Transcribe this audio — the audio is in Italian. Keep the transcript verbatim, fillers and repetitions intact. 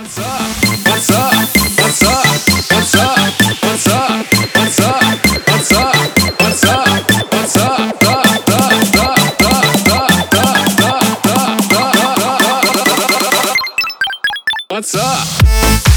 What's up? What's up? What's up? What's up? What's up? What's up? What's up? What's up? What's up? Da da da da da da da da da. What's up?